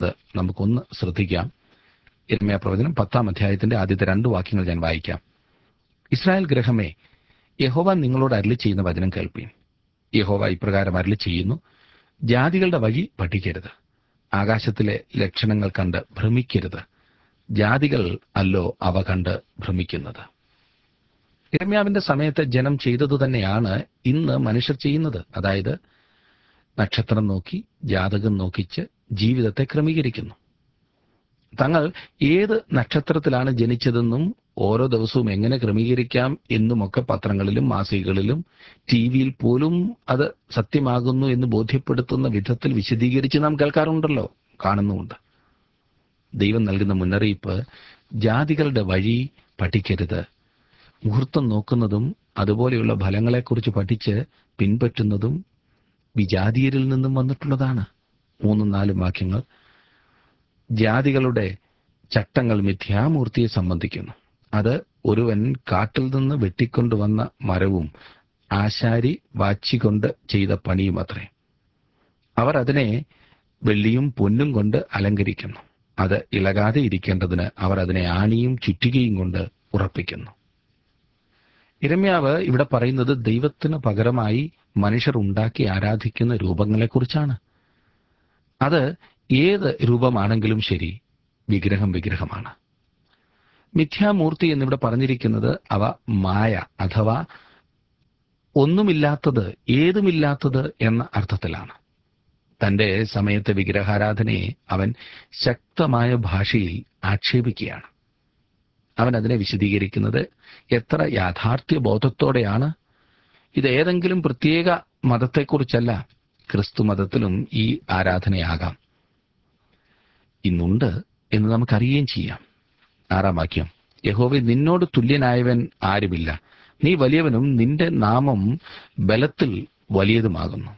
നമുക്കൊന്ന് ശ്രദ്ധിക്കാം. യിരെമ്യാ പ്രവചനം 10-ാം അധ്യായത്തിന്റെ ആദ്യത്തെ 2 വാക്യങ്ങൾ ഞാൻ വായിക്കാം. ഇസ്രായേൽ ഗൃഹമേ, യഹോവ നിങ്ങളോട് അരുളി ചെയ്യുന്ന വചനം കേൾപ്പീൻ. യഹോവ ഇപ്രകാരം അരുളി ചെയ്യുന്നു: ജാതികളുടെ വഴി പഠിക്കരുത്, ആകാശത്തിലെ ലക്ഷണങ്ങൾ കണ്ട് ഭ്രമിക്കരുത്. ജാതികൾ അല്ലോ അവ കണ്ട് ഭ്രമിക്കുന്നത്. യിരെമ്യാവിന്റെ സമയത്ത് ജനം ചെയ്തതു തന്നെയാണ് ഇന്ന് മനുഷ്യർ ചെയ്യുന്നത്. അതായത് നക്ഷത്രം നോക്കി, ജാതകം നോക്കിച്ച് ജീവിതത്തെ ക്രമീകരിക്കുന്നു. തങ്ങൾ ഏത് നക്ഷത്രത്തിലാണ് ജനിച്ചതെന്നും ഓരോ ദിവസവും എങ്ങനെ ക്രമീകരിക്കാം എന്നുമൊക്കെ പത്രങ്ങളിലും മാസികകളിലും ടിവിയിൽ പോലും അത് സത്യമാകുന്നു എന്ന് ബോധ്യപ്പെടുത്തുന്ന വിധത്തിൽ വിശദീകരിച്ച് നാം കേൾക്കാറുണ്ടല്ലോ, കാണുന്നുമുണ്ട്. ദൈവം നൽകുന്ന മുന്നറിയിപ്പ്: ജാതികളുടെ വഴി പഠിക്കരുത്. മുഹൂർത്തം നോക്കുന്നതും അതുപോലെയുള്ള ഫലങ്ങളെക്കുറിച്ച് പഠിച്ച് പിൻപറ്റുന്നതും വിജാതീയരിൽ നിന്നും വന്നിട്ടുള്ളതാണ്. 3-4 വാക്യങ്ങൾ. ജാതികളുടെ ചട്ടങ്ങൾ മിഥ്യാമൂർത്തിയെ സംബന്ധിക്കുന്നു. അത് ഒരുവൻ കാട്ടിൽ നിന്ന് വെട്ടിക്കൊണ്ടുവന്ന മരവും ആശാരി വാച്ചികൊണ്ട് ചെയ്ത പണിയുമത്രേ. അവർ അതിനെ വെള്ളിയും പൊന്നും കൊണ്ട് അലങ്കരിക്കുന്നു. അത് ഇളകാതെ ഇരിക്കേണ്ടതിന് അവർ അതിനെ ആണിയും ചുറ്റികയും കൊണ്ട് ഉറപ്പിക്കുന്നു. യിരെമ്യാവ് ഇവിടെ പറയുന്നത് ദൈവത്തിന് പകരമായി മനുഷ്യർ ഉണ്ടാക്കി ആരാധിക്കുന്ന രൂപങ്ങളെക്കുറിച്ചാണ്. അത് ഏത് രൂപമാണെങ്കിലും ശരി, വിഗ്രഹം വിഗ്രഹമാണ്. മിഥ്യാമൂർത്തി എന്നിവിടെ പറഞ്ഞിരിക്കുന്നത് അവ മായ അഥവാ ഒന്നുമില്ലാത്തത്, ഏതുമില്ലാത്തത് എന്ന അർത്ഥത്തിലാണ്. തന്റെ സമയത്തെ വിഗ്രഹാരാധനയെ അവൻ ശക്തമായ ഭാഷയിൽ ആക്ഷേപിക്കുകയാണ്. അവൻ അതിനെ വിശദീകരിക്കുന്നത് എത്ര യാഥാർത്ഥ്യ ബോധത്തോടെയാണ്. ഇത് ഏതെങ്കിലും പ്രത്യേക മതത്തെക്കുറിച്ചല്ല. ക്രിസ്തു മതത്തിലും ഈ ആരാധനയാകാം, ഇന്നുണ്ട് എന്ന് നമുക്കറിയുകയും ചെയ്യാം. 6-ാം വാക്യം. യഹോവേ, നിന്നോട് തുല്യനായവൻ ആരുമില്ല. നീ വലിയവനും നിന്റെ നാമം ബലത്തിൽ വലിയതുമാകുന്നു.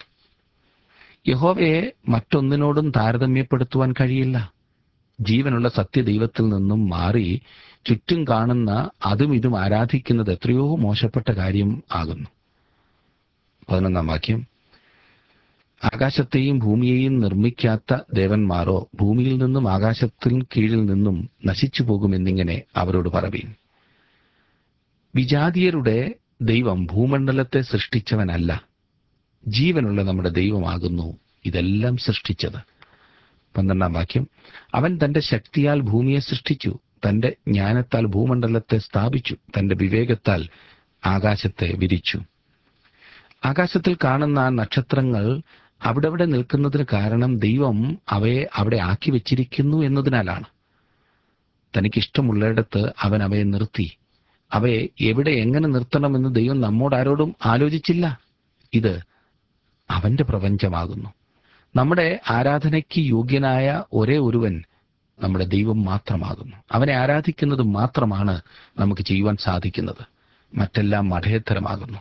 യഹോവയെ മറ്റൊന്നിനോടും താരതമ്യപ്പെടുത്തുവാൻ കഴിയില്ല. ജീവനുള്ള സത്യദൈവത്തിൽ നിന്നും മാറി ചുറ്റും കാണുന്ന അതും ഇതും ആരാധിക്കുന്നത് എത്രയോ മോശപ്പെട്ട കാര്യം ആകുന്നു. 11-ാം വാക്യം. ആകാശത്തെയും ഭൂമിയെയും നിർമ്മിക്കാത്ത ദേവന്മാരോ ഭൂമിയിൽ നിന്നും ആകാശത്തിന് കീഴിൽ നിന്നും നശിച്ചു പോകുമെന്നിങ്ങനെ അവരോട് പറവീൻ. വിജാതീയരുടെ ദൈവം ഭൂമണ്ഡലത്തെ സൃഷ്ടിച്ചവനല്ല, ജീവനുള്ള നമ്മുടെ ദൈവമാകുന്നു ഇതെല്ലാം സൃഷ്ടിച്ചത്. 12-ാം വാക്യം. അവൻ തന്റെ ശക്തിയാൽ ഭൂമിയെ സൃഷ്ടിച്ചു, തന്റെ ജ്ഞാനത്താൽ ഭൂമണ്ഡലത്തെ സ്ഥാപിച്ചു, തന്റെ വിവേകത്താൽ ആകാശത്തെ വിരിച്ചു. ആകാശത്തിൽ കാണുന്ന നക്ഷത്രങ്ങൾ അവിടെ നിൽക്കുന്നതിന് കാരണം ദൈവം അവയെ അവിടെ ആക്കി വെച്ചിരിക്കുന്നു എന്നതിനാലാണ്. തനിക്കിഷ്ടമുള്ളിടത്ത് അവൻ അവയെ നിർത്തി. അവയെ എവിടെ എങ്ങനെ നിർത്തണമെന്ന് ദൈവം നമ്മോടാരോടും ആലോചിച്ചില്ല. ഇത് അവന്റെ പ്രപഞ്ചമാകുന്നു. നമ്മുടെ ആരാധനയ്ക്ക് യോഗ്യനായ ഒരേ ഒരുവൻ നമ്മുടെ ദൈവം മാത്രമാകുന്നു. അവനെ ആരാധിക്കുന്നത് മാത്രമാണ് നമുക്ക് ചെയ്യുവാൻ സാധിക്കുന്നത്. മറ്റെല്ലാം മഠേത്തരമാകുന്നു.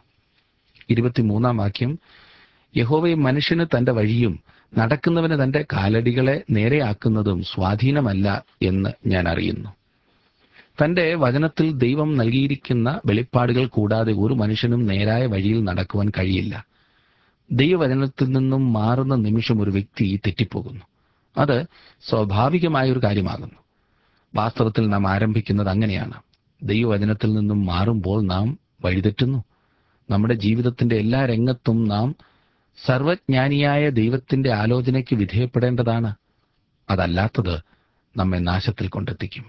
23-ാം വാക്യം. യഹോവയെ മനുഷ്യന് തന്റെ വഴിയും നടക്കുന്നവന് തന്റെ കാലടികളെ നേരെയാക്കുന്നതും സ്വാധീനമല്ല എന്ന് ഞാൻ അറിയുന്നു. തന്റെ വചനത്തിൽ ദൈവം നൽകിയിരിക്കുന്ന വെളിപ്പാടുകൾ കൂടാതെ ഒരു മനുഷ്യനും നേരായ വഴിയിൽ നടക്കുവാൻ കഴിയില്ല. ദൈവവചനത്തിൽ നിന്നും മാറുന്ന നിമിഷം ഒരു വ്യക്തി തെറ്റിപ്പോകുന്നു. അത് സ്വാഭാവികമായൊരു കാര്യമാകുന്നു. വാസ്തവത്തിൽ നാം ആരംഭിക്കുന്നത് അങ്ങനെയാണ്. ദൈവവചനത്തിൽ നിന്നും മാറുമ്പോൾ നാം വഴിതെറ്റുന്നു. നമ്മുടെ ജീവിതത്തിന്റെ എല്ലാ രംഗത്തും നാം സർവജ്ഞാനിയായ ദൈവത്തിന്റെ ആലോചനയ്ക്ക് വിധേയപ്പെടേണ്ടതാണ്. അതല്ലാത്തത് നമ്മെ നാശത്തിൽ കൊണ്ടെത്തിക്കും.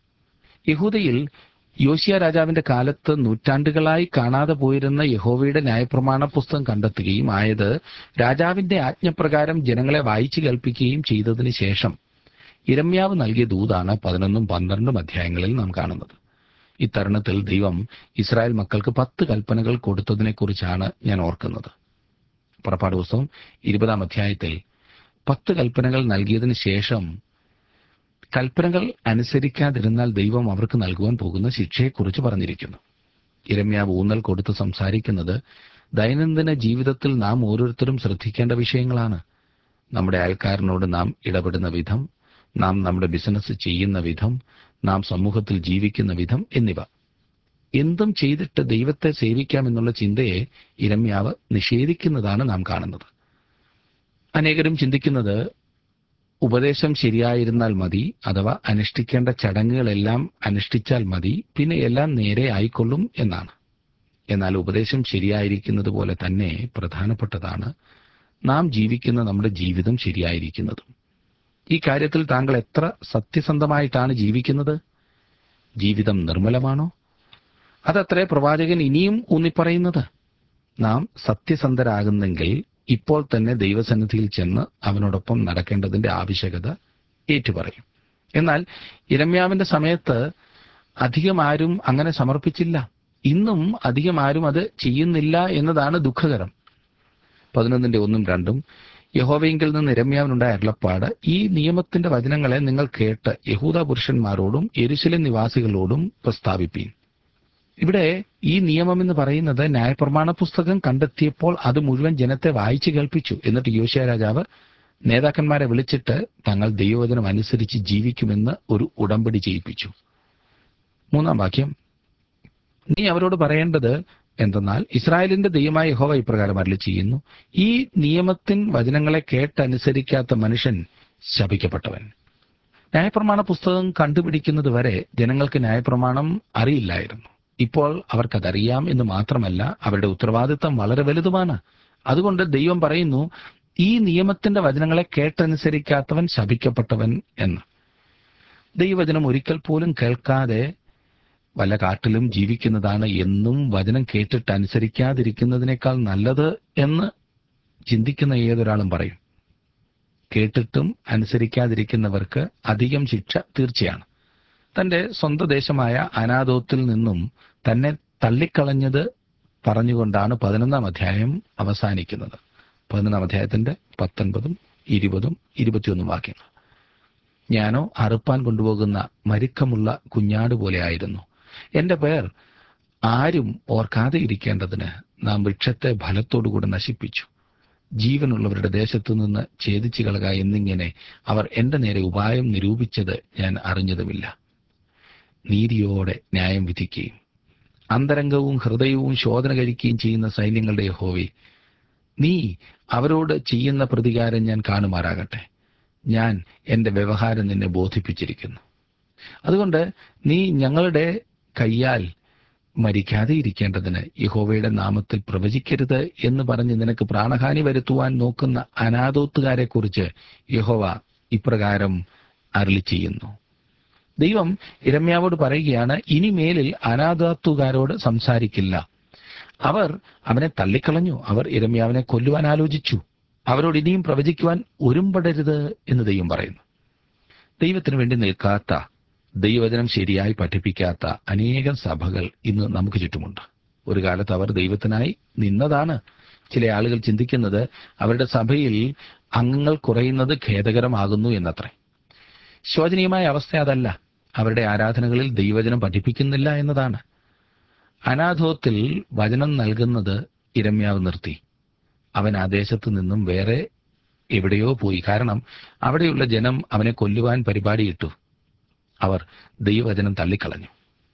യഹൂദയിൽ യോശിയ രാജാവിന്റെ കാലത്ത് നൂറ്റാണ്ടുകളായി കാണാതെ പോയിരുന്ന യഹോവയുടെ ന്യായപ്രമാണ പുസ്തകം കണ്ടെത്തുകയും ആയത് രാജാവിന്റെ ആജ്ഞപ്രകാരം ജനങ്ങളെ വായിച്ചു കേൾപ്പിക്കുകയും ചെയ്തതിന് ശേഷം യിരെമ്യാവ് നൽകിയ ദൂതാണ് 11ഉം 12ഉം അധ്യായങ്ങളിൽ നാം കാണുന്നത്. ഇത്തരുണത്തിൽ ദൈവം ഇസ്രായേൽ മക്കൾക്ക് 10 കൽപ്പനകൾ കൊടുത്തതിനെക്കുറിച്ചാണ് ഞാൻ ഓർക്കുന്നത്. പുറപ്പാട് പുസ്തകം 20-ാം അധ്യായത്തിൽ 10 കൽപ്പനകൾ നൽകിയതിനു ശേഷം കൽപ്പനകൾ അനുസരിക്കാതിരുന്നാൽ ദൈവം അവർക്ക് നൽകുവാൻ പോകുന്ന ശിക്ഷയെക്കുറിച്ച് പറഞ്ഞിരിക്കുന്നു. യിരെമ്യാവ് ഊന്നൽ കൊടുത്ത് സംസാരിക്കുന്നത് ദൈനംദിന ജീവിതത്തിൽ നാം ഓരോരുത്തരും ശ്രദ്ധിക്കേണ്ട വിഷയങ്ങളാണ്. നമ്മുടെ അയൽക്കാരനോട് നാം ഇടപെടുന്ന വിധം, നാം നമ്മുടെ ബിസിനസ് ചെയ്യുന്ന വിധം, നാം സമൂഹത്തിൽ ജീവിക്കുന്ന വിധം എന്നിവ. എന്തും ചെയ്തിട്ട് ദൈവത്തെ സേവിക്കാമെന്നുള്ള ചിന്തയെ യിരെമ്യാവ് നിഷേധിക്കുന്നതാണ് നാം കാണുന്നത്. അനേകരും ചിന്തിക്കുന്നത് ഉപദേശം ശരിയായിരുന്നാൽ മതി, അഥവാ അനുഷ്ഠിക്കേണ്ട ചടങ്ങുകളെല്ലാം അനുഷ്ഠിച്ചാൽ മതി, പിന്നെ എല്ലാം നേരെ ആയിക്കൊള്ളും എന്നാണ്. എന്നാൽ ഉപദേശം ശരിയായിരിക്കുന്നത് പോലെ തന്നെ പ്രധാനപ്പെട്ടതാണ് നാം ജീവിക്കുന്ന നമ്മുടെ ജീവിതം ശരിയായിരിക്കുന്നതും. ഈ കാര്യത്തിൽ താങ്കൾ എത്ര സത്യസന്ധമായിട്ടാണ് ജീവിക്കുന്നത്? ജീവിതം നിർമ്മലമാണോ? അതത്രേ പ്രവാചകൻ ഇനിയും ഊന്നിപ്പറയുന്നത്. നാം സത്യസന്ധരാകുന്നെങ്കിൽ ഇപ്പോൾ തന്നെ ദൈവസന്നിധിയിൽ ചെന്ന് അവനോടൊപ്പം നടക്കേണ്ടതിന്റെ ആവശ്യകത ഏറ്റുപറയും. എന്നാൽ യിരെമ്യാവിന്റെ സമയത്ത് അധികം ആരും അങ്ങനെ സമർപ്പിച്ചില്ല. ഇന്നും അധികം ആരും അത് ചെയ്യുന്നില്ല എന്നതാണ് ദുഃഖകരം. 11:1-2 യഹോവയിങ്കൽ നിന്ന് യിരെമ്യാവിനുണ്ടായ അരുളപ്പാട്: ഈ നിയമത്തിന്റെ വചനങ്ങളെ നിങ്ങൾ കേട്ട് യഹൂദാ പുരുഷന്മാരോടും യെരൂശലേം നിവാസികളോടും പ്രസ്താവിപ്പീൻ. ഇവിടെ ഈ നിയമം എന്ന് പറയുന്നത് ന്യായപ്രമാണ പുസ്തകം കണ്ടെത്തിയപ്പോൾ അത് മുഴുവൻ ജനത്തെ വായിച്ചു കേൾപ്പിച്ചു. എന്നിട്ട് യോശിയാ രാജാവ് നേതാക്കന്മാരെ വിളിച്ചിട്ട് തങ്ങൾ ദൈവവചനം അനുസരിച്ച് ജീവിക്കുമെന്ന് ഒരു ഉടമ്പടി ചെയ്യിപ്പിച്ചു. 3-ാം വാക്യം: നീ അവരോട് പറയേണ്ടത് എന്തെന്നാൽ, ഇസ്രായേലിന്റെ ദൈവമായ യഹോവ ഇപ്രകാരം അരുളിച്ചെയ്യുന്നു: ഈ നിയമത്തിൻ വചനങ്ങളെ കേട്ടനുസരിക്കാത്ത മനുഷ്യൻ ശപിക്കപ്പെട്ടവൻ. ന്യായപ്രമാണ പുസ്തകം കണ്ടുപിടിക്കുന്നത് വരെ ജനങ്ങൾക്ക് ന്യായപ്രമാണം അറിയില്ലായിരുന്നു. ഇപ്പോൾ അവർക്കതറിയാം എന്ന് മാത്രമല്ല, അവരുടെ ഉത്തരവാദിത്തം വളരെ വലുതുമാണ്. അതുകൊണ്ട് ദൈവം പറയുന്നു, ഈ നിയമത്തിന്റെ വചനങ്ങളെ കേട്ടനുസരിക്കാത്തവൻ ശപിക്കപ്പെട്ടവൻ എന്ന്. ദൈവവചനം ഒരിക്കൽ പോലും കേൾക്കാതെ വല്ല കാട്ടിലും ജീവിക്കുന്നതാണ് എന്നും വചനം കേട്ടിട്ട് അനുസരിക്കാതിരിക്കുന്നതിനേക്കാൾ നല്ലത് എന്ന് ചിന്തിക്കുന്ന ഏതൊരാളും പറയും. കേട്ടിട്ടും അനുസരിക്കാതിരിക്കുന്നവർക്ക് അധികം ശിക്ഷ തീർച്ചയാണ്. തന്റെ സ്വന്തം ദേശമായ അനാഥോത്തിൽ നിന്നും തന്നെ തള്ളിക്കളഞ്ഞത് പറഞ്ഞുകൊണ്ടാണ് 11-ാം അധ്യായം അവസാനിക്കുന്നത്. 11-ാം അധ്യായത്തിന്റെ 19, 20, 21 വാക്യങ്ങൾ: ഞാനോ അറുപ്പാൻ കൊണ്ടുപോകുന്ന മരുക്കമുള്ള കുഞ്ഞാട് പോലെ ആയിരുന്നു. എന്റെ പേർ ആരും ഓർക്കാതെ ഇരിക്കേണ്ടതിന് നാം വൃക്ഷത്തെ ഫലത്തോടുകൂടെ നശിപ്പിച്ചു. ജീവനുള്ളവരുടെ ദേശത്തു നിന്ന് ഛേദിച്ചു കളക എന്നിങ്ങനെ അവർ എന്റെ നേരെ ഉപായം നിരൂപിച്ചത് ഞാൻ അറിഞ്ഞതുമില്ല. നീതിയോടെ ന്യായം വിധിക്കുകയും അന്തരംഗവും ഹൃദയവും ശോധന കഴിക്കുകയും ചെയ്യുന്ന സൈന്യങ്ങളുടെ യഹോവേ, നീ അവരോട് ചെയ്യുന്ന പ്രതികാരം ഞാൻ കാണുമാറാകട്ടെ. ഞാൻ എന്റെ വ്യവഹാരം നിന്നെ ബോധിപ്പിച്ചിരിക്കുന്നു. അതുകൊണ്ട് നീ ഞങ്ങളുടെ കയ്യാൽ മരിക്കാതെ ഇരിക്കേണ്ടതിന് യഹോവയുടെ നാമത്തിൽ പ്രവചിക്കരുത് എന്ന് പറഞ്ഞ് നിനക്ക് പ്രാണഹാനി വരുത്തുവാൻ നോക്കുന്ന അനാഥോത്തുകാരെ കുറിച്ച് യഹോവ ഇപ്രകാരം അരുളിച്ചെയ്യുന്നു. ദൈവം യിരെമ്യാവോട് പറയുകയാണ്, ഇനിമേലിൽ അനാഥോത്തുകാരോട് സംസാരിക്കില്ല. അവർ അവനെ തള്ളിക്കളഞ്ഞു. അവർ യിരെമ്യാവിനെ കൊല്ലുവാൻ ആലോചിച്ചു. അവരോട് ഇനിയും പ്രവചിക്കുവാൻ ഒരുമ്പെടരുത് എന്ന് ദൈവം പറയുന്നു. ദൈവത്തിന് വേണ്ടി നിൽക്കാത്ത, ദൈവവചനം ശരിയായി പഠിപ്പിക്കാത്ത അനേകം സഭകൾ ഇന്ന് നമുക്ക് ചുറ്റുമുണ്ട്. ഒരു കാലത്ത് അവർ ദൈവത്തിനായി നിന്നതാണ്. ചില ആളുകൾ ചിന്തിക്കുന്നത് അവരുടെ സഭയിൽ അംഗങ്ങൾ കുറയുന്നത് ഖേദകരമാകുന്നു എന്നത്രേ. ശോചനീയമായ അവസ്ഥ അതല്ല. അവരുടെ ആരാധനകളിൽ ദൈവവചനം പഠിപ്പിക്കുന്നില്ല എന്നതാണ്. അനാഥോത്തിൽ വചനം നൽകുന്നത് യിരെമ്യാവ് നിർത്തി. അവൻ ആ ദേശത്തു നിന്നും വേറെ എവിടെയോ പോയി. കാരണം അവിടെയുള്ള ജനം അവനെ കൊല്ലുവാൻ പരിപാടിയിട്ടു. അവർ ദൈവവചനം തള്ളിക്കളഞ്ഞു.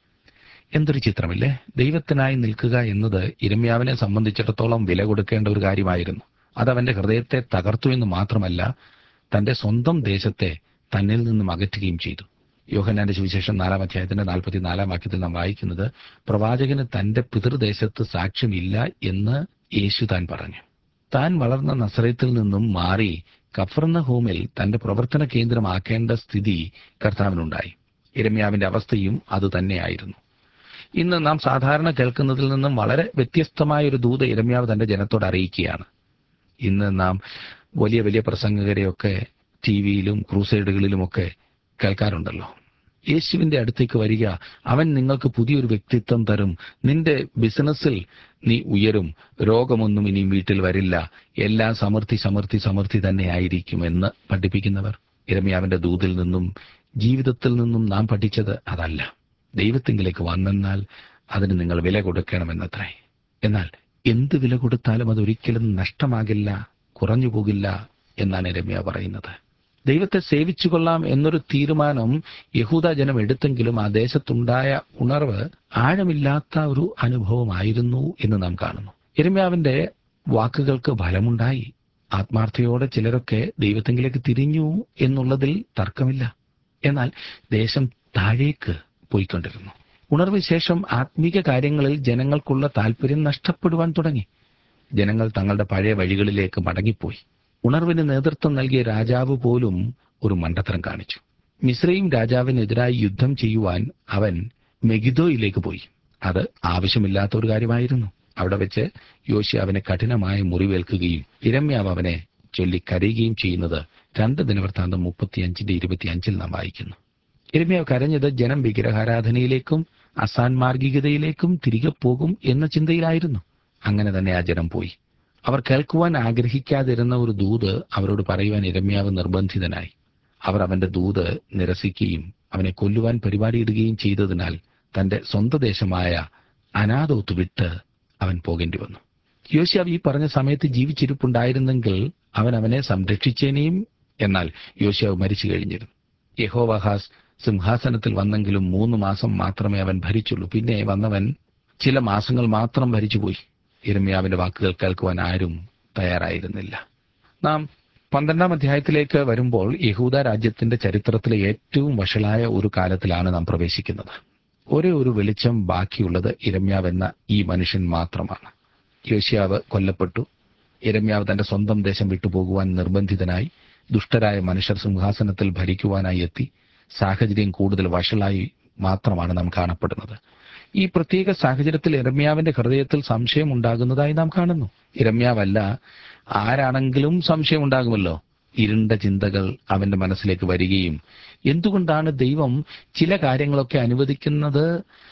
എന്തൊരു ചിത്രമില്ലേ! ദൈവത്തിനായി നിൽക്കുക എന്നത് യിരെമ്യാവിനെ സംബന്ധിച്ചിടത്തോളം വില കൊടുക്കേണ്ട ഒരു കാര്യമായിരുന്നു. അതവന്റെ ഹൃദയത്തെ തകർത്തു എന്ന് മാത്രമല്ല, തന്റെ സ്വന്തം ദേശത്തെ തന്നിൽ നിന്നും അകറ്റുകയും ചെയ്തു. യോഹന്നാന്റെ സുവിശേഷം 4-ാം അധ്യായത്തിന്റെ 44-ാം വാക്യത്തിൽ നാം വായിക്കുന്നത്, പ്രവാചകന് തന്റെ പിതൃദേശത്ത് സാക്ഷ്യമില്ല എന്ന് യേശു താൻ പറഞ്ഞു. താൻ വളർന്ന നസറേത്തിൽ നിന്നും മാറി കഫർന്നഹൂമിൽ തന്റെ പ്രവർത്തന കേന്ദ്രമാക്കേണ്ട സ്ഥിതി കർത്താവിനുണ്ടായി. യിരെമ്യാവിന്റെ അവസ്ഥയും അതുതന്നെയായിരുന്നു. ഇന്ന് നാം സാധാരണ കേൾക്കുന്നതിൽ നിന്നും വളരെ വ്യത്യസ്തമായ ഒരു ദൂത് യിരെമ്യാവ് തന്റെ ജനത്തോട് അറിയിക്കുകയാണ്. ഇന്ന് നാം വലിയ വലിയ പ്രസംഗകരെയൊക്കെ ടിവിയിലും ക്രൂസൈഡുകളിലുമൊക്കെ കേൾക്കാറുണ്ടല്ലോ. യേശുവിന്റെ അടുത്തേക്ക് വരിക, അവൻ നിങ്ങൾക്ക് പുതിയൊരു വ്യക്തിത്വം തരും, നിന്റെ ബിസിനസ്സിൽ നീ ഉയരും, രോഗമൊന്നും ഇനിയും വീട്ടിൽ വരില്ല, എല്ലാം സമൃദ്ധി സമൃദ്ധി സമൃദ്ധി തന്നെ ആയിരിക്കുമെന്ന് പഠിപ്പിക്കുന്നവർ. യിരെമ്യാവിന്റെ ദൂതിൽ നിന്നും ജീവിതത്തിൽ നിന്നും നാം പഠിച്ചത് അതല്ല. ദൈവത്തിങ്കിലേക്ക് വന്നെന്നാൽ അതിന് നിങ്ങൾ വില കൊടുക്കണമെന്നത്രേ. എന്നാൽ എന്ത് വില കൊടുത്താലും അതൊരിക്കലും നഷ്ടമാകില്ല, കുറഞ്ഞു പോകില്ല എന്നാണ് യിരെമ്യാവ് പറയുന്നത്. ദൈവത്തെ സേവിച്ചു കൊള്ളാം എന്നൊരു തീരുമാനം യഹൂദ ജനം എടുത്തെങ്കിലും ആ ദേശത്തുണ്ടായ ഉണർവ് ആഴമില്ലാത്ത ഒരു അനുഭവമായിരുന്നു എന്ന് നാം കാണുന്നു. യിരെമ്യാവിന്റെ വാക്കുകൾക്ക് ഫലമുണ്ടായി. ആത്മാർത്ഥയോടെ ചിലരൊക്കെ ദൈവത്തെങ്കിലേക്ക് തിരിഞ്ഞു എന്നുള്ളതിൽ തർക്കമില്ല. എന്നാൽ ദേശം താഴേക്ക് പോയിക്കൊണ്ടിരുന്നു. ഉണർവ് ശേഷം ആത്മീക കാര്യങ്ങളിൽ ജനങ്ങൾക്കുള്ള താല്പര്യം നഷ്ടപ്പെടുവാൻ തുടങ്ങി. ജനങ്ങൾ തങ്ങളുടെ പഴയ വഴികളിലേക്ക് മടങ്ങിപ്പോയി. ഉണർവിന് നേതൃത്വം നൽകിയ രാജാവ് പോലും ഒരു മണ്ടത്തരം കാണിച്ചു. മിസ്രയീം രാജാവിനെതിരായി യുദ്ധം ചെയ്യുവാൻ അവൻ മെഗിദോയിലേക്ക് പോയി. അത് ആവശ്യമില്ലാത്ത ഒരു കാര്യമായിരുന്നു. അവിടെ വെച്ച് യോശുവ കഠിനമായ മുറിവേൽക്കുകയും യിരെമ്യാവ് അവനെ ചൊല്ലി കരയുകയും ചെയ്യുന്നത് 2 ദിനവൃത്താന്തം 35:25 നാം വായിക്കുന്നു. യിരെമ്യാവ് കരഞ്ഞത് ജനം വിഗ്രഹാരാധനയിലേക്കും അസാൻമാർഗികതയിലേക്കും തിരികെ പോകും എന്ന ചിന്തയിലായിരുന്നു. അങ്ങനെ തന്നെ ആ ജനം പോയി. അവർ കേൾക്കുവാൻ ആഗ്രഹിക്കാതിരുന്ന ഒരു ദൂത് അവരോട് പറയുവാൻ യിരെമ്യാവ് നിർബന്ധിതനായി. അവർ അവന്റെ ദൂത് നിരസിക്കുകയും അവനെ കൊല്ലുവാൻ പരിപാടിയിടുകയും ചെയ്തതിനാൽ തന്റെ സ്വന്തം ദേശമായ അനാഥോത്ത് വിട്ട് അവൻ പോകേണ്ടി വന്നു. യോശുവ ഈ പറഞ്ഞ സമയത്ത് ജീവിച്ചിരിപ്പുണ്ടായിരുന്നെങ്കിൽ അവൻ അവനെ സംരക്ഷിച്ചേനെയും. എന്നാൽ യോശുവ മരിച്ചു കഴിഞ്ഞിരുന്നു. യെഹോവാഹാസ് സിംഹാസനത്തിൽ വന്നെങ്കിലും 3 മാസം മാത്രമേ അവൻ ഭരിച്ചുള്ളൂ. പിന്നെ വന്നവൻ ചില മാസങ്ങൾ മാത്രം ഭരിച്ചുപോയി. യിരെമ്യാവിന്റെ വാക്കുകൾ കേൾക്കുവാൻ ആരും തയ്യാറായിരുന്നില്ല. നാം 12-ാം അധ്യായത്തിലേക്ക് വരുമ്പോൾ യഹൂദ രാജ്യത്തിന്റെ ചരിത്രത്തിലെ ഏറ്റവും വഷളായ ഒരു കാലത്തിലാണ് നാം പ്രവേശിക്കുന്നത്. ഒരേ ഒരു വെളിച്ചം ബാക്കിയുള്ളത് യിരെമ്യാവ് എന്ന ഈ മനുഷ്യൻ മാത്രമാണ്. യോശുവ കൊല്ലപ്പെട്ടു. യിരെമ്യാവ് തന്റെ സ്വന്തം ദേശം വിട്ടുപോകുവാൻ നിർബന്ധിതനായി. ദുഷ്ടരായ മനുഷ്യർ സിംഹാസനത്തിൽ ഭരിക്കുവാനായി എത്തി. സാഹചര്യം കൂടുതൽ വഷളായി മാത്രമാണ് നാം കാണപ്പെടുന്നത്. ഈ പ്രത്യേക സാഹചര്യത്തിൽ യിരെമ്യാവിന്റെ ഹൃദയത്തിൽ സംശയം ഉണ്ടാകുന്നതായി നാം കാണുന്നു. യിരെമ്യാവല്ല, ആരാണെങ്കിലും സംശയം ഉണ്ടാകുമല്ലോ. ഇരുണ്ട ചിന്തകൾ അവന്റെ മനസ്സിലേക്ക് വരികയും എന്തുകൊണ്ടാണ് ദൈവം ചില കാര്യങ്ങളൊക്കെ അനുവദിക്കുന്നത്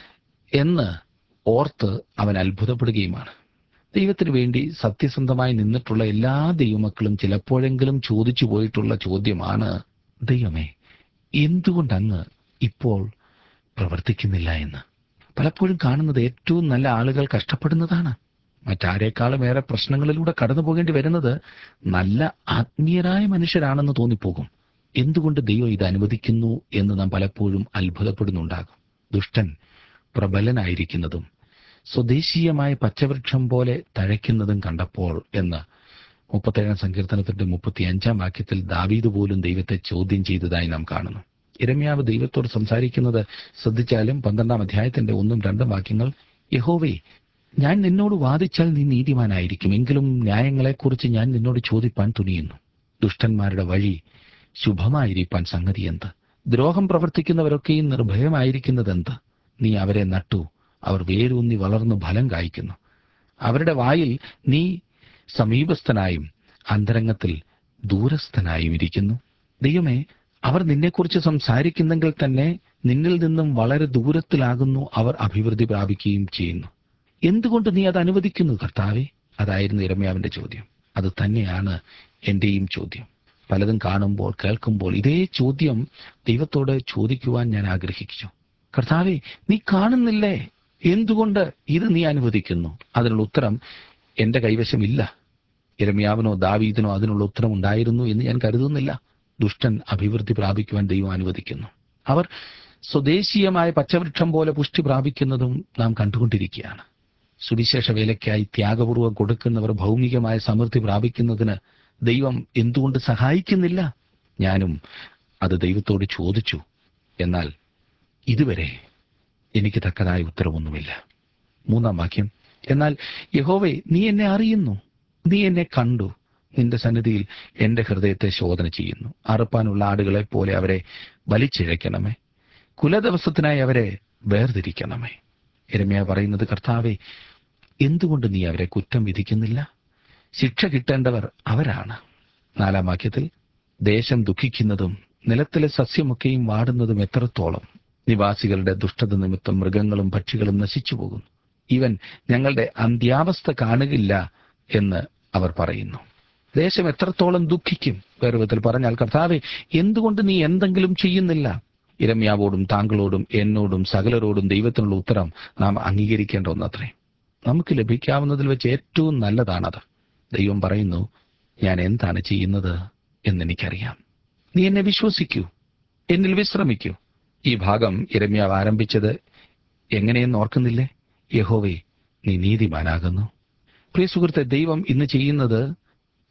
എന്ന് ഓർത്ത് അവൻ അത്ഭുതപ്പെടുകയുമാണ്. ദൈവത്തിന് വേണ്ടി സത്യസന്ധമായി നിന്നിട്ടുള്ള എല്ലാ ദൈവമക്കളും ചിലപ്പോഴെങ്കിലും ചോദിച്ചു പോയിട്ടുള്ള ചോദ്യമാണ്, ദൈവമേ, എന്തുകൊണ്ടങ്ങ് ഇപ്പോൾ പ്രവർത്തിക്കുന്നില്ല എന്ന്. പലപ്പോഴും കാണുന്നത് ഏറ്റവും നല്ല ആളുകൾ കഷ്ടപ്പെടുന്നതാണ്. മറ്റാരേക്കാളും ഏറെ പ്രശ്നങ്ങളിലൂടെ കടന്നു പോകേണ്ടി വരുന്നത് നല്ല ആത്മീയരായ മനുഷ്യരാണെന്ന് തോന്നിപ്പോകും. എന്തുകൊണ്ട് ദൈവം ഇത് അനുവദിക്കുന്നു എന്ന് നാം പലപ്പോഴും അത്ഭുതപ്പെടുന്നുണ്ടാകും. ദുഷ്ടൻ പ്രബലനായിരിക്കുന്നതും സ്വദേശീയമായ പച്ചവൃക്ഷം പോലെ തഴയ്ക്കുന്നതും കണ്ടപ്പോൾ എന്ന് 37-ാം സങ്കീർത്തനത്തിന്റെ 35-ാം വാക്യത്തിൽ ദാവീദ് പോലും ദൈവത്തെ ചോദ്യം ചെയ്തതായി നാം കാണുന്നു. യിരെമ്യാവ് ദൈവത്തോട് സംസാരിക്കുന്നത് ശ്രദ്ധിച്ചാലും 12-ാം അധ്യായത്തിന്റെ 1-2 വാക്യങ്ങൾ, യഹോവേ, ഞാൻ നിന്നോട് വാദിച്ചാൽ നീ നീതിമാനായിരിക്കും, എങ്കിലും ന്യായങ്ങളെക്കുറിച്ച് ഞാൻ നിന്നോട് ചോദിപ്പാൻ തുനിയുന്നു. ദുഷ്ടന്മാരുടെ വഴി ശുഭമായിരിക്കാൻ സംഗതി എന്ത്? ദ്രോഹം പ്രവർത്തിക്കുന്നവരൊക്കെയും നിർഭയമായിരിക്കുന്നതെന്ത്? നീ അവരെ നട്ടു, അവർ വേരൂന്നി വളർന്നു ഫലം കായ്ക്കുന്നു. അവരുടെ വായിൽ നീ സമീപസ്ഥനായും അന്തരംഗത്തിൽ ദൂരസ്ഥനായും ഇരിക്കുന്നു. ദൈവമേ, അവർ നിന്നെക്കുറിച്ച് സംസാരിക്കുന്നെങ്കിൽ തന്നെ നിന്നിൽ നിന്നും വളരെ ദൂരത്തിലാകുന്നു അവർ അഭിവൃദ്ധി പ്രാപിക്കുകയും ചെയ്യുന്നു. എന്തുകൊണ്ട് നീ അത് അനുവദിക്കുന്നു കർത്താവേ? അതായിരുന്നു യിരെമ്യാവിന്റെ ചോദ്യം. അത് തന്നെയാണ് എന്റെയും ചോദ്യം. പലതും കാണുമ്പോൾ കേൾക്കുമ്പോൾ ഇതേ ചോദ്യം ദൈവത്തോട് ചോദിക്കുവാൻ ഞാൻ ആഗ്രഹിച്ചു. കർത്താവേ, നീ കാണുന്നില്ലേ? എന്തുകൊണ്ട് ഇത് നീ അനുവദിക്കുന്നു? അതിനുള്ള ഉത്തരം എന്റെ കൈവശമില്ല. യിരെമ്യാവിനോ ദാവീദിനോ അതിനുള്ള ഉത്തരം ഉണ്ടായിരുന്നു എന്ന് ഞാൻ കരുതുന്നില്ല. ദുഷ്ടൻ അഭിവൃദ്ധി പ്രാപിക്കുവാൻ ദൈവം അനുവദിക്കുന്നു. അവർ സ്വദേശീയമായ പച്ചവൃക്ഷം പോലെ പുഷ്ടി പ്രാപിക്കുന്നതും നാം കണ്ടുകൊണ്ടിരിക്കുകയാണ്. സുവിശേഷ വേലയ്ക്കായി ത്യാഗപൂർവ്വം കൊടുക്കുന്നവർ ഭൗമികമായ സമൃദ്ധി പ്രാപിക്കുന്നതിന് ദൈവം എന്തുകൊണ്ട് സഹായിക്കുന്നില്ല? ഞാനും അത് ദൈവത്തോട് ചോദിച്ചു. എന്നാൽ ഇതുവരെ എനിക്ക് തക്കതായ ഉത്തരവൊന്നുമില്ല. 3-ാം വാക്യം, എന്നാൽ യഹോവേ, നീ എന്നെ അറിയുന്നു, നീ എന്നെ കണ്ടു. നിന്റെ സന്നിധിയിൽ എന്റെ ഹൃദയത്തെ ശോധന ചെയ്യുന്നു. അറുപ്പാനുള്ള ആടുകളെ പോലെ അവരെ വലിച്ചിഴയ്ക്കണമേ, കുലദിവസത്തിനായി അവരെ വേർതിരിക്കണമേ. യിരെമ്യാവ് പറയുന്നത്, കർത്താവേ, എന്തുകൊണ്ട് നീ അവരെ കുറ്റം വിധിക്കുന്നില്ല? ശിക്ഷ കിട്ടേണ്ടവർ അവരാണ്. 4-ാം വാക്യത്തിൽ, ദേശം ദുഃഖിക്കുന്നതും നിലത്തിലെ സസ്യമൊക്കെയും വാടുന്നതും എത്രത്തോളം! നിവാസികളുടെ ദുഷ്ടത നിമിത്തം മൃഗങ്ങളും പക്ഷികളും നശിച്ചു പോകുന്നു. ഇവൻ ഞങ്ങളുടെ അന്ത്യാവസ്ഥ കാണുകില്ല എന്ന് അവർ പറയുന്നു. ദേശം എത്രത്തോളം ദുഃഖിക്കും. വേറെ വിധത്തിൽ പറഞ്ഞാൽ, കർത്താവേ, എന്തുകൊണ്ട് നീ എന്തെങ്കിലും ചെയ്യുന്നില്ല? യിരെമ്യാവോടും താങ്കളോടും എന്നോടും സകലരോടും ദൈവത്തിനുള്ള ഉത്തരം നാം അംഗീകരിക്കേണ്ട ഒന്നത്രേ. നമുക്ക് ലഭിക്കാവുന്നതിൽ വെച്ച് ഏറ്റവും നല്ലതാണത്. ദൈവം പറയുന്നു, ഞാൻ എന്താണ് ചെയ്യുന്നത് എന്നെനിക്കറിയാം. നീ എന്നെ വിശ്വസിക്കൂ, എന്നിൽ വിശ്രമിക്കൂ. ഈ ഭാഗം യിരെമ്യാവ് ആരംഭിച്ചത് എങ്ങനെയെന്ന് ഓർക്കുന്നില്ലേ? യഹോവേ, നീ നീതിമാനാകുന്നു. പ്രിയ സുഹൃത്തെ, ദൈവം ഇന്ന് ചെയ്യുന്നത്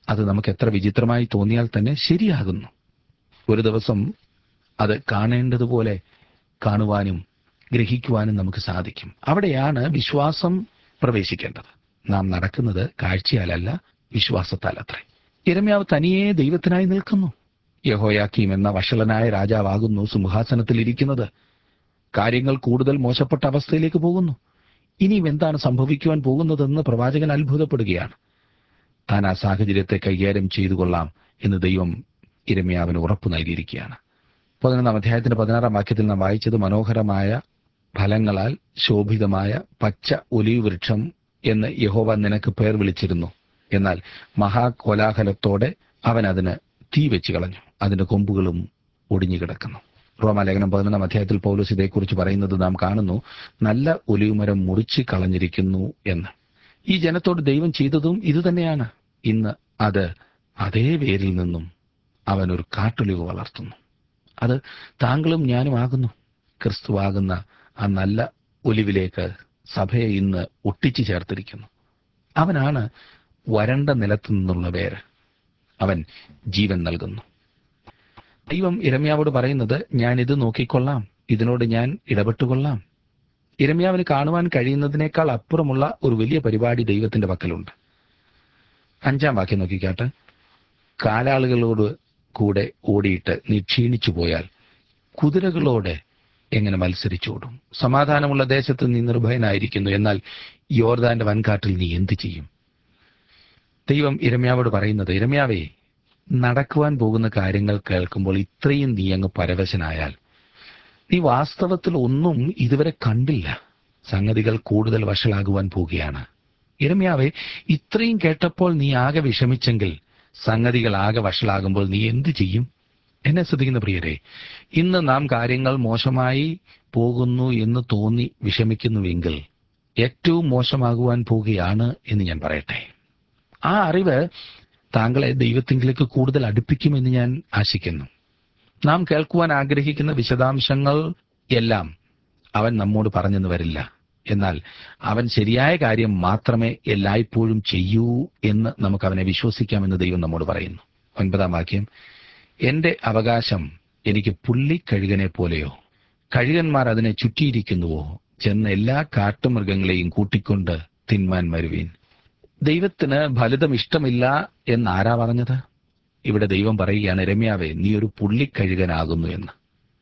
അത് നമുക്ക് എത്ര വിചിത്രമായി തോന്നിയാൽ തന്നെ ശരിയാകുന്നു. ഒരു ദിവസം അത് കാണേണ്ടതുപോലെ കാണുവാനും ഗ്രഹിക്കുവാനും നമുക്ക് സാധിക്കും. അവിടെയാണ് വിശ്വാസം പ്രവേശിക്കേണ്ടത്. നാം നടക്കുന്നത് കാഴ്ചയാലല്ല, വിശ്വാസത്താലത്രേ. യിരെമ്യാവ് തനിയെ ദൈവത്തിനായി നിൽക്കുന്നു. യെഹോയാക്കീം എന്ന വഷളനായ രാജാവാകുന്നു സിംഹാസനത്തിൽ ഇരിക്കുന്നത്. കാര്യങ്ങൾ കൂടുതൽ മോശപ്പെട്ട അവസ്ഥയിലേക്ക് പോകുന്നു. ഇനിയും എന്താണ് സംഭവിക്കുവാൻ പോകുന്നതെന്ന് പ്രവാചകൻ അത്ഭുതപ്പെടുകയാണ്. താൻ ആ സാഹചര്യത്തെ കൈകാര്യം ചെയ്തു കൊള്ളാം എന്ന് ദൈവം യിരെമ്യാവിന് ഉറപ്പു നൽകിയിരിക്കുകയാണ്. 11-ാം അധ്യായത്തിന്റെ 16-ാം വാക്യത്തിൽ നാം വായിച്ചത്, മനോഹരമായ ഫലങ്ങളാൽ ശോഭിതമായ പച്ച ഒലിവ് വൃക്ഷം എന്ന് യഹോവ നിനക്ക് പേർ വിളിച്ചിരുന്നു. എന്നാൽ മഹാകോലാഹലത്തോടെ അവൻ അതിന് തീ വെച്ച് കളഞ്ഞു, അതിന്റെ കൊമ്പുകളും ഒടിഞ്ഞു കിടക്കുന്നു. റോമാലേഖനം 11-ാം അധ്യായത്തിൽ പൗലോസ് ഇതേക്കുറിച്ച് പറയുന്നത് നാം കാണുന്നു. നല്ല ഒലിവുമരം മുറിച്ച് കളഞ്ഞിരിക്കുന്നു എന്ന്. ഈ ജനത്തോട് ദൈവം ചെയ്തതും ഇതുതന്നെയാണ്. ഇന്ന് അത് അതേ വേരിൽ നിന്നും അവൻ ഒരു കാട്ടൊലിവ് വളർത്തുന്നു. അത് താങ്കളും ഞാനും ആകുന്നു. ക്രിസ്തുവാകുന്ന ആ നല്ല ഒലിവിലേക്ക് സഭയെ ഇന്ന് ഒട്ടിച്ചു ചേർത്തിരിക്കുന്നു. അവനാണ് വരണ്ട നിലത്തു നിന്നുള്ള വേര്. അവൻ ജീവൻ നൽകുന്നു. ദൈവം യിരെമ്യാവോട് പറയുന്നത്, ഞാൻ ഇത് നോക്കിക്കൊള്ളാം, ഇതിനോട് ഞാൻ ഇടപെട്ടുകൊള്ളാം. യിരെമ്യാവിന് കാണുവാൻ കഴിയുന്നതിനേക്കാൾ അപ്പുറമുള്ള ഒരു വലിയ പരിപാടി ദൈവത്തിന്റെ പക്കലുണ്ട്. 5-ാം വാക്യം നോക്കിക്കാട്ടെ. കാലാളുകളോട് കൂടെ ഓടിയിട്ട് നീ ക്ഷീണിച്ചു പോയാൽ കുതിരകളോട് എങ്ങനെ മത്സരിച്ചോടും? സമാധാനമുള്ള ദേശത്ത് നീ നിർഭയനായിരിക്കുന്നു, എന്നാൽ യോർദാന്റെ വൻകാട്ടിൽ നീ എന്തു ചെയ്യും? ദൈവം യിരെമ്യാവോട് പറയുന്നത്, യിരെമ്യാവേ, നടക്കുവാൻ പോകുന്ന കാര്യങ്ങൾ കേൾക്കുമ്പോൾ ഇത്രയും നീ അങ്ങ് പരവശനായാൽ നീ വാസ്തവത്തിൽ ഒന്നും ഇതുവരെ കണ്ടില്ല. സംഗതികൾ കൂടുതൽ വഷളാകുവാൻ പോവുകയാണ്. യിരെമ്യാവേ, ഇത്രയും കേട്ടപ്പോൾ നീ ആകെ വിഷമിച്ചെങ്കിൽ സംഗതികൾ ആകെ വഷളാകുമ്പോൾ നീ എന്തു ചെയ്യും? എന്നെ ശ്രദ്ധിക്കുന്ന പ്രിയരെ, ഇന്ന് നാം കാര്യങ്ങൾ മോശമായി പോകുന്നു എന്ന് തോന്നി വിഷമിക്കുന്നുവെങ്കിൽ ഏറ്റവും മോശമാകുവാൻ പോവുകയാണ് എന്ന് ഞാൻ പറയട്ടെ. ആ അറിവ് താങ്കളെ ദൈവത്തിങ്കിലേക്ക് കൂടുതൽ അടുപ്പിക്കുമെന്ന് ഞാൻ ആശിക്കുന്നു. നാം കേൾക്കുവാൻ ആഗ്രഹിക്കുന്ന വിശദാംശങ്ങൾ എല്ലാം അവൻ നമ്മോട് പറഞ്ഞെന്ന് വരില്ല. എന്നാൽ അവൻ ശരിയായ കാര്യം മാത്രമേ എല്ലായ്പ്പോഴും ചെയ്യൂ എന്ന് നമുക്ക് അവനെ വിശ്വസിക്കാമെന്ന് ദൈവം നമ്മോട് പറയുന്നു. 9-ാം വാക്യം, എന്റെ അവകാശം എനിക്ക് പുള്ളിക്കഴുകനെ പോലെയോ? കഴുകന്മാർ അതിനെ ചുറ്റിയിരിക്കുന്നുവോ? ചെന്ന് എല്ലാ കാട്ടുമൃഗങ്ങളെയും കൂട്ടിക്കൊണ്ട് തിന്മാൻ വരുവീൻ. ദൈവത്തിന് ഫലിതം ഇഷ്ടമില്ല എന്നാരാ പറഞ്ഞത്? ഇവിടെ ദൈവം പറയുകയാണ്, യിരെമ്യാവേ, നീ ഒരു പുള്ളിക്കഴുകനാകുന്നു എന്ന്.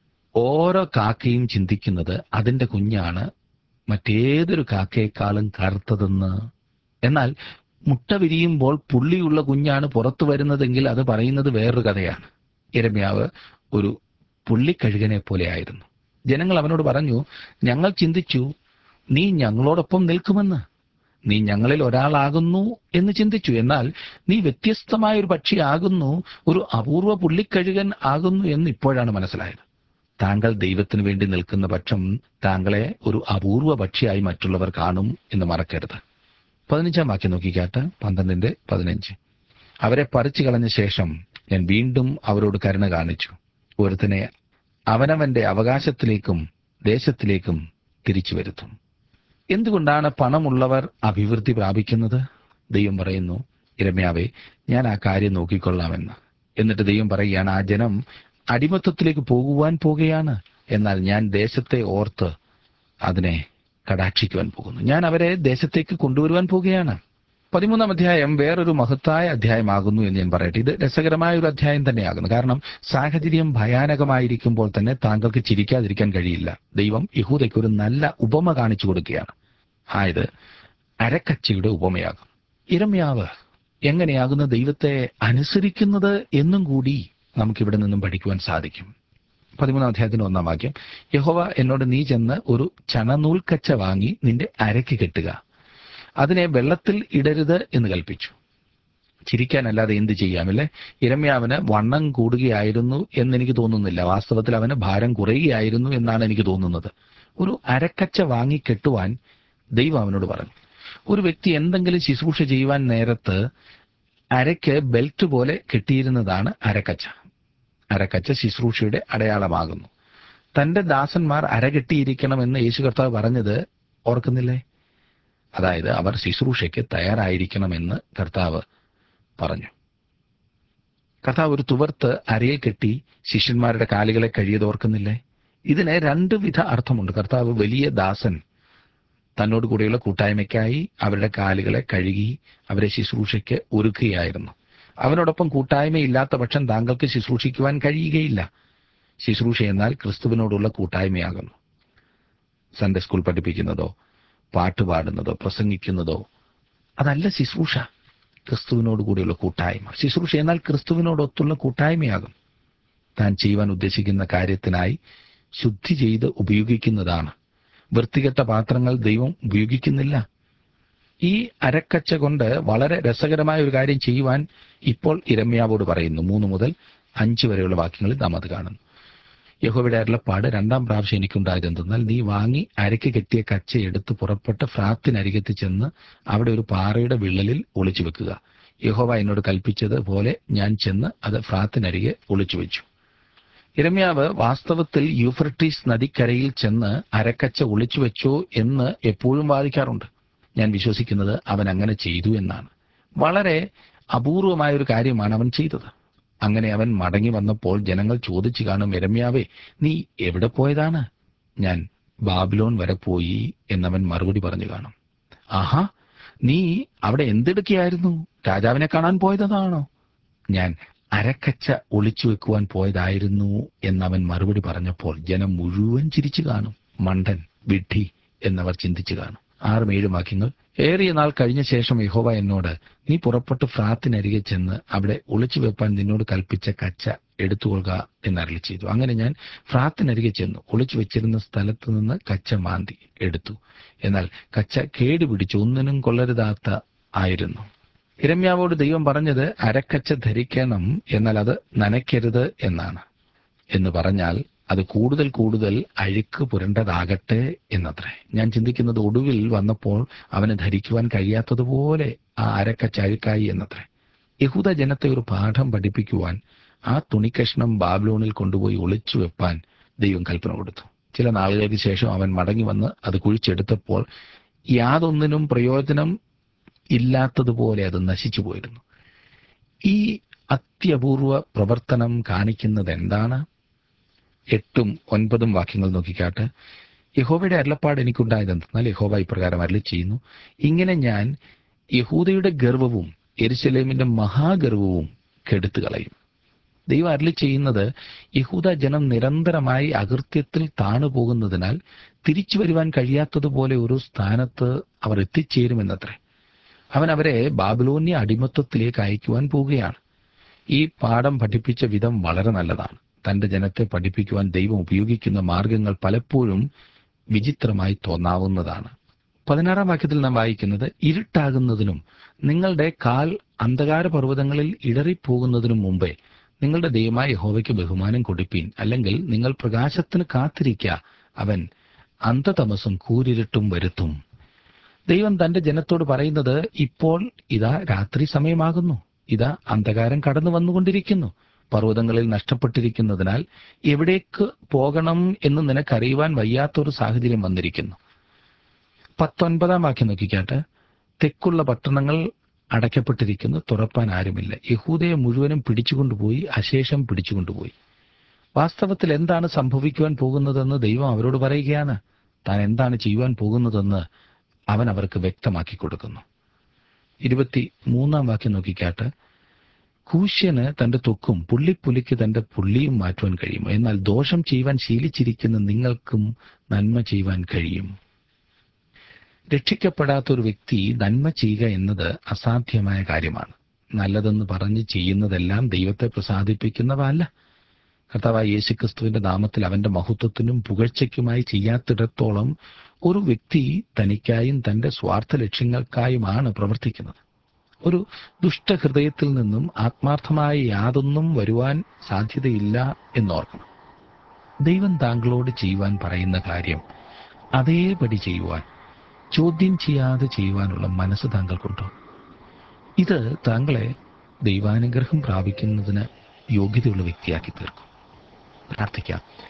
ഓരോ കാക്കയും ചിന്തിക്കുന്നത് അതിന്റെ കുഞ്ഞാണ് മറ്റേതൊരു കാക്കയെക്കാളും കറുത്തതെന്ന്. എന്നാൽ മുട്ട വിരിയുമ്പോൾ പുള്ളിയുള്ള കുഞ്ഞാണ് പുറത്തു വരുന്നതെങ്കിൽ അത് പറയുന്നത് വേറൊരു കഥയാണ്. യിരെമ്യാവ് ഒരു പുള്ളിക്കഴുകനെ പോലെ ആയിരുന്നു. ജനങ്ങൾ അവനോട് പറഞ്ഞു, ഞങ്ങൾ ചിന്തിച്ചു നീ ഞങ്ങളോടൊപ്പം നിൽക്കുമെന്ന്, നീ ഞങ്ങളിൽ ഒരാളാകുന്നു എന്ന് ചിന്തിച്ചു. എന്നാൽ നീ വ്യത്യസ്തമായ ഒരു പക്ഷിയാകുന്നു, ഒരു അപൂർവ പുള്ളിക്കഴുകൻ ആകുന്നു എന്ന് ഇപ്പോഴാണ് മനസ്സിലായത്. താങ്കൾ ദൈവത്തിന് വേണ്ടി നിൽക്കുന്ന പക്ഷം താങ്കളെ ഒരു അപൂർവ പക്ഷിയായി മറ്റുള്ളവർ കാണും എന്ന് മറക്കരുത്. 15-ാം വാക്യം നോക്കിക്കാട്ട്. 12-15. അവരെ പറിച്ചു കളഞ്ഞ ശേഷം ഞാൻ വീണ്ടും അവരോട് കരുണ കാണിച്ചു, ഒരുത്തനെ അവനവന്റെ അവകാശത്തിലേക്കും ദേശത്തിലേക്കും തിരിച്ചു വരുത്തും. എന്തുകൊണ്ടാണ് പണമുള്ളവർ അഭിവൃദ്ധി പ്രാപിക്കുന്നത്? ദൈവം പറയുന്നു, യിരെമ്യാവേ, ഞാൻ ആ കാര്യം നോക്കിക്കൊള്ളാമെന്ന്. എന്നിട്ട് ദൈവം പറയുകയാണ്, ആ ജനം അടിമത്തത്തിലേക്ക് പോകുവാൻ പോകുകയാണ്, എന്നാൽ ഞാൻ ദേശത്തെ ഓർത്ത് അതിനെ കടാക്ഷിക്കുവാൻ പോകുന്നു. ഞാൻ അവരെ ദേശത്തേക്ക് കൊണ്ടുവരുവാൻ പോകുകയാണ്. 13-ാം അധ്യായം വേറൊരു മഹത്തായ അധ്യായമാകുന്നു എന്ന് ഞാൻ പറയട്ടെ. ഇത് രസകരമായ ഒരു അധ്യായം തന്നെയാകുന്നു. കാരണം സാഹചര്യം ഭയാനകമായിരിക്കുമ്പോൾ തന്നെ താങ്കൾക്ക് ചിരിക്കാതിരിക്കാൻ കഴിയില്ല. ദൈവം യഹൂദയ്ക്ക് ഒരു നല്ല ഉപമ കാണിച്ചു കൊടുക്കുകയാണ്. ആയത് അരക്കച്ചയുടെ ഉപമയാകും. യിരെമ്യാവ് എങ്ങനെയാകുന്ന ദൈവത്തെ അനുസരിക്കുന്നത് എന്നും കൂടി നമുക്കിവിടെ നിന്നും പഠിക്കുവാൻ സാധിക്കും. 13-ാം അധ്യായത്തിന് 1-ാം വാക്യം, യഹോവ എന്നോട്, നീ ചെന്ന് ഒരു ചണനൂൽക്കച്ച വാങ്ങി നിന്റെ അരയ്ക്ക് കെട്ടുക, അതിനെ വെള്ളത്തിൽ ഇടരുത് എന്ന് കൽപ്പിച്ചു. ചിരിക്കാനല്ലാതെ എന്ത് ചെയ്യാമല്ലേ? യിരെമ്യാവിന് വണ്ണം കൂടുകയായിരുന്നു എന്നെനിക്ക് തോന്നുന്നില്ല. വാസ്തവത്തിൽ അവന് ഭാരം കുറയുകയായിരുന്നു എന്നാണ് എനിക്ക് തോന്നുന്നത്. ഒരു അരക്കച്ച വാങ്ങി കെട്ടുവാൻ ദൈവം അവനോട് പറഞ്ഞു. ഒരു വ്യക്തി എന്തെങ്കിലും ശുശ്രൂഷ ചെയ്യുവാൻ നേരത്ത് അരയ്ക്ക് ബെൽറ്റ് പോലെ കെട്ടിയിരുന്നതാണ് അരക്കച്ച. അരക്കച്ച ശുശ്രൂഷയുടെ അടയാളമാകുന്നു. തന്റെ ദാസന്മാർ അരകെട്ടിയിരിക്കണമെന്ന് യേശു കർത്താവ് പറഞ്ഞത് ഓർക്കുന്നില്ലേ? അതായത് അവർ ശുശ്രൂഷയ്ക്ക് തയ്യാറായിരിക്കണമെന്ന് കർത്താവ് പറഞ്ഞു. കർത്താവ് ഒരു തുവർത്ത് അരയിൽ കെട്ടി ശിഷ്യന്മാരുടെ കാലുകളെ കഴിയത് ഓർക്കുന്നില്ലേ? ഇതിന് രണ്ട് വിധ അർത്ഥമുണ്ട്. കർത്താവ് വലിയ ദാസൻ തന്നോട് കൂടെയുള്ള കൂട്ടായ്മയ്ക്കായി അവരുടെ കാലുകളെ കഴുകി അവരെ ശുശ്രൂഷയ്ക്ക് ഒരുക്കുകയായിരുന്നു. അവനോടൊപ്പം കൂട്ടായ്മയില്ലാത്ത പക്ഷം താങ്കൾക്ക് ശുശ്രൂഷിക്കുവാൻ കഴിയുകയില്ല. ശുശ്രൂഷ എന്നാൽ ക്രിസ്തുവിനോടുള്ള കൂട്ടായ്മയാകുന്നു. സൺഡേ സ്കൂൾ പഠിപ്പിക്കുന്നതോ പാട്ട് പാടുന്നതോ പ്രസംഗിക്കുന്നതോ അതല്ല ശുശ്രൂഷ. ക്രിസ്തുവിനോട് കൂടിയുള്ള കൂട്ടായ്മ. ശുശ്രൂഷ എന്നാൽ ക്രിസ്തുവിനോടൊത്തുള്ള കൂട്ടായ്മയാകും. താൻ ചെയ്യുവാൻ ഉദ്ദേശിക്കുന്ന കാര്യത്തിനായി ശുദ്ധി ചെയ്ത് ഉപയോഗിക്കുന്നതാണ്. വൃത്തികെട്ട പാത്രങ്ങൾ ദൈവം ഉപയോഗിക്കുന്നില്ല. ഈ അരക്കച്ച കൊണ്ട് വളരെ രസകരമായ ഒരു കാര്യം ചെയ്യുവാൻ ഇപ്പോൾ യിരെമ്യാവോട് പറയുന്നു. 3 മുതൽ 5 വരെയുള്ള വാക്യങ്ങളിൽ നാം അത് കാണുന്നു. യഹോവയുടെ അരുളപ്പാട് രണ്ടാം പ്രാവശ്യം എനിക്കുണ്ടായത് എന്തെന്നാൽ, നീ വാങ്ങി അരയ്ക്ക് കെട്ടിയ കച്ച എടുത്ത് പുറപ്പെട്ട് ഫ്രാത്തിനരികത്ത് ചെന്ന് അവിടെ ഒരു പാറയുടെ വിള്ളലിൽ ഒളിച്ചു വെക്കുക. യഹോവ എന്നോട് കൽപ്പിച്ചത് പോലെ ഞാൻ ചെന്ന് അത് ഫ്രാത്തിനരികെ ഒളിച്ചു വെച്ചു. യിരെമ്യാവ് വാസ്തവത്തിൽ യൂഫ്രട്ടീസ് നദിക്കരയിൽ ചെന്ന് അരക്കച്ച ഒളിച്ചു വെച്ചോ എന്ന് എപ്പോഴും വാദിക്കാറുണ്ട്. ഞാൻ വിശ്വസിക്കുന്നത് അവൻ അങ്ങനെ ചെയ്തു എന്നാണ്. വളരെ അപൂർവമായ ഒരു കാര്യമാണ് അവൻ ചെയ്തത്. അങ്ങനെ അവൻ മടങ്ങി വന്നപ്പോൾ ജനങ്ങൾ ചോദിച്ചു കാണും, യിരെമ്യാവേ, നീ എവിടെ പോയതാണ്? ഞാൻ ബാബിലോൺ വരെ പോയി എന്നവൻ മറുപടി പറഞ്ഞു കാണും. ആഹാ, നീ അവിടെ എന്തെടുക്കുകയായിരുന്നു? രാജാവിനെ കാണാൻ പോയതാണോ? ഞാൻ അരക്കച്ച ഒളിച്ചു വെക്കുവാൻ പോയതായിരുന്നു എന്നവൻ മറുപടി പറഞ്ഞപ്പോൾ ജനം മുഴുവൻ ചിരിച്ചു കാണും. മണ്ടൻ, വിഡ്ഢി എന്നവർ ചിന്തിച്ചു കാണും. 6-7 വാക്യങ്ങൾ. ഏറിയ നാൾ കഴിഞ്ഞ ശേഷം യഹോവ എന്നോട്, നീ പുറപ്പെട്ട് ഫ്രാത്തിനരികെ ചെന്ന് അവിടെ ഒളിച്ചു വെപ്പാൻ നിന്നോട് കൽപ്പിച്ച കച്ച എടുത്തുകൊള്ളുക എന്നരുളി ചെയ്തു. അങ്ങനെ ഞാൻ ഫ്രാത്തിനരികെ ചെന്നു ഒളിച്ചു വെച്ചിരുന്ന സ്ഥലത്ത് നിന്ന് കച്ച മാന്തി എടുത്തു. എന്നാൽ കച്ച കേടുപിടിച്ച് ഒന്നിനും കൊള്ളരുതാത്ത ആയിരുന്നു. യിരെമ്യാവോട് ദൈവം പറഞ്ഞത് അരക്കച്ച ധരിക്കണം, എന്നാൽ അത് നനയ്ക്കരുത് എന്നാണ്. എന്ന് പറഞ്ഞാൽ അത് കൂടുതൽ കൂടുതൽ അഴുക്ക് പുരണ്ടതാകട്ടെ എന്നത്രേ. ഞാൻ ചിന്തിക്കുന്നത് ഒടുവിൽ വന്നപ്പോൾ അവന് ധരിക്കുവാൻ കഴിയാത്തതുപോലെ ആ അരക്കച്ച അഴുക്കായി എന്നത്രേ. യഹൂദ ജനത്തെ ഒരു പാഠം പഠിപ്പിക്കുവാൻ ആ തുണിക്കഷ്ണം ബാബിലോണിൽ കൊണ്ടുപോയി ഒളിച്ചു വെപ്പാൻ ദൈവം കൽപ്പന കൊടുത്തു. ചില നാളുകൾക്ക് ശേഷം അവൻ മടങ്ങി വന്ന് അത് കുഴിച്ചെടുത്തപ്പോൾ യാതൊന്നിനും പ്രയോജനം ഇല്ലാത്തതുപോലെ അത് നശിച്ചു പോയിരുന്നു. ഈ അത്യപൂർവ പ്രവർത്തനം കാണിക്കുന്നത് എന്താണ്? 8-9 വാക്യങ്ങൾ നോക്കിക്കാട്ട്. യഹോവയുടെ അരുളപ്പാട് എനിക്കുണ്ടായതെന്നാൽ, യഹോവ ഇപ്രകാരം അരുളി ചെയ്യുന്നു, ഇങ്ങനെ ഞാൻ യഹൂദയുടെ ഗർവവും യെരൂശലേമിന്റെ മഹാഗർവവും കെടുത്തു കളയും. ദൈവം അരുളി ചെയ്യുന്നത്, യഹൂദ ജനം നിരന്തരമായി അകൃത്യത്തിൽ താണുപോകുന്നതിനാൽ തിരിച്ചു വരുവാൻ കഴിയാത്തതുപോലെ ഒരു സ്ഥാനത്ത് അവർ എത്തിച്ചേരുമെന്നത്രേ. അവൻ അവരെ ബാബിലോന്യ അടിമത്വത്തിലേക്ക് അയക്കുവാൻ പോവുകയാണ്. ഈ പാഠം പഠിപ്പിച്ച വിധം വളരെ നല്ലതാണ്. തന്റെ ജനത്തെ പഠിപ്പിക്കുവാൻ ദൈവം ഉപയോഗിക്കുന്ന മാർഗങ്ങൾ പലപ്പോഴും വിചിത്രമായി തോന്നാവുന്നതാണ്. 16 വാക്യത്തിൽ നാം വായിക്കുന്നത്, ഇരുട്ടാകുന്നതിനും നിങ്ങളുടെ കാൽ അന്ധകാര പർവ്വതങ്ങളിൽ ഇടറിപ്പോകുന്നതിനും മുമ്പേ നിങ്ങളുടെ ദൈവമായ യഹോവയ്ക്ക് ബഹുമാനം കൊടുപ്പീൻ, അല്ലെങ്കിൽ നിങ്ങൾ പ്രകാശത്തിന് കാത്തിരിക്ക, അവൻ അന്ധതമസും കൂരിരുട്ടും വരുത്തും. ദൈവം തന്റെ ജനത്തോട് പറയുന്നത്, ഇപ്പോൾ ഇതാ രാത്രി സമയമാകുന്നു, ഇതാ അന്ധകാരം കടന്നു വന്നുകൊണ്ടിരിക്കുന്നു, പർവ്വതങ്ങളിൽ നഷ്ടപ്പെട്ടിരിക്കുന്നതിനാൽ എവിടേക്ക് പോകണം എന്ന് നിനക്കറിയുവാൻ വയ്യാത്തൊരു സാഹചര്യം വന്നിരിക്കുന്നു. 19 വാക്യം നോക്കിക്കാട്ട്. തെക്കുള്ള പട്ടണങ്ങൾ അടയ്ക്കപ്പെട്ടിരിക്കുന്നു, തുറപ്പാൻ ആരുമില്ല. യഹൂദയെ മുഴുവനും പിടിച്ചുകൊണ്ടുപോയി, അശേഷം പിടിച്ചുകൊണ്ടുപോയി. വാസ്തവത്തിൽ എന്താണ് സംഭവിക്കുവാൻ പോകുന്നതെന്ന് ദൈവം അവരോട് പറയുകയാണ്. താൻ എന്താണ് ചെയ്യുവാൻ പോകുന്നതെന്ന് അവൻ അവർക്ക് വ്യക്തമാക്കി കൊടുക്കുന്നു. 23 വാക്യം നോക്കിക്കാട്ട്. കൂശ്യന് തന്റെ ത്വക്കും പുള്ളിപ്പുലിക്ക് തന്റെ പുള്ളിയും മാറ്റുവാൻ കഴിയും, എന്നാൽ ദോഷം ചെയ്യുവാൻ ശീലിച്ചിരിക്കുന്ന നിങ്ങൾക്കും നന്മ ചെയ്യുവാൻ കഴിയും. രക്ഷിക്കപ്പെടാത്ത ഒരു വ്യക്തി നന്മ ചെയ്യുക എന്നത് അസാധ്യമായ കാര്യമാണ്. നല്ലതെന്ന് പറഞ്ഞ് ചെയ്യുന്നതെല്ലാം ദൈവത്തെ പ്രസാദിപ്പിക്കുന്നവല്ല. കർത്താവായ യേശുക്രിസ്തുവിന്റെ നാമത്തിൽ അവന്റെ മഹത്വത്തിനും പുകഴ്ചയ്ക്കുമായി ചെയ്യാത്തിടത്തോളം ഒരു വ്യക്തി തനിക്കായും തന്റെ സ്വാർത്ഥ ലക്ഷ്യങ്ങൾക്കായുമാണ് പ്രവർത്തിക്കുന്നത്. ഒരു ദുഷ്ടഹൃദയത്തിൽ നിന്നും ആത്മാർത്ഥമായ യാതൊന്നും വരുവാൻ സാധ്യതയില്ല എന്നോർക്കണം. ദൈവം താങ്കളോട് ചെയ്യുവാൻ പറയുന്ന കാര്യം അതേപടി ചെയ്യുവാൻ, ചോദ്യം ചെയ്യാതെ ചെയ്യുവാനുള്ള മനസ്സ് താങ്കൾക്കുണ്ടോ? ഇത് താങ്കളെ ദൈവാനുഗ്രഹം പ്രാപിക്കുന്നതിന് യോഗ്യതയുള്ള വ്യക്തിയാക്കി തീർക്കും. പ്രാർത്ഥിക്കാം.